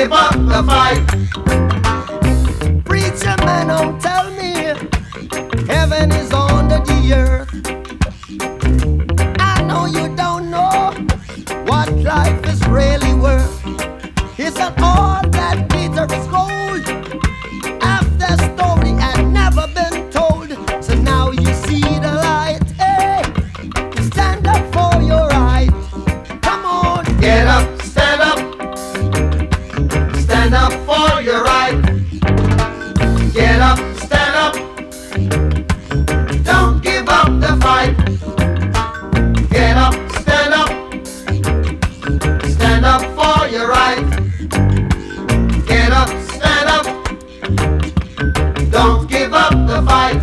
give up the fight. Preacher man, don't tell me heaven is under the earth. I know you don't know what life is really worth. Isn't all that glitter is gold? Half the story had never been told. So now you see the light. Hey, stand up for your right. Come on, Get up, stand up. Stand up for your right. Get up, stand up. Don't give up the fight. Get up, stand up. Stand up for your right. Get up, stand up. Don't give up the fight.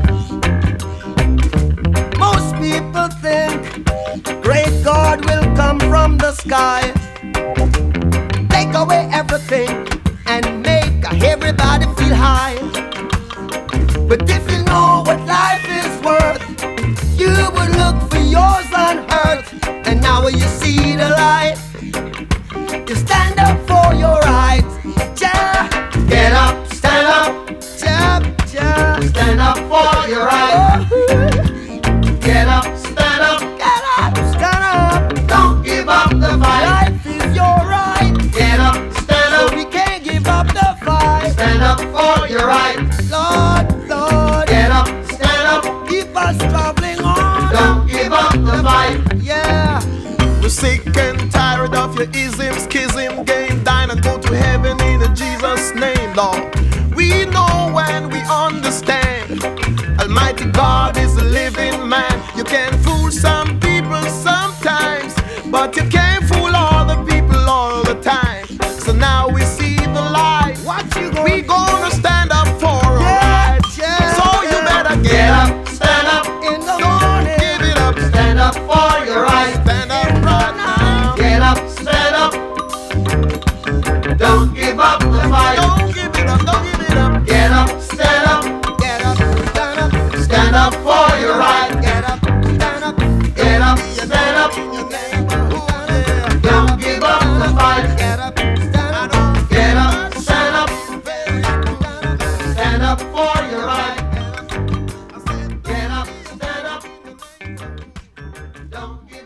most people think great God will come from the sky, take away everything and make everybody feel high. But if you know what life is worth, you would look for yours on earth. And now when you see the light, you stand up for your rights. Ja, Get up, stand up. ja, ja. Stand up for your right. Get up, stand up. Get up, stand up. Don't give up the fight. Life is your right, Get up, stand so up. we can't give up the fight. Stand up for your right. Lord, Lord, Get up, stand up. keep us traveling on. Don't give up the fight. Yeah. We're sick and tired of your ism, schism, game, dine and go to heaven in Jesus' name, Lord. We know and we understand Almighty God is a living man. You can fool some people sometimes, but you can't fool all the people all the time. So now we see the light. What you gonna We gonna stand up for our Yeah, rights. yeah, So you yeah. better Get get up. up, stand up. in the Don't morning? give it up. Stand up for your right. Stand up right now. Get up, stand up. Don't give up the fight. Don't give it up. Don't give it up. Get up, stand up. Get up, stand up, Stand up for your right. get up, stand up, Get up, stand up. in your neighborhood. Yeah. Don't give up the fight. Get up, stand up, Get up, stand up. stand up. Stand up for your right. Get up, stand up. Don't give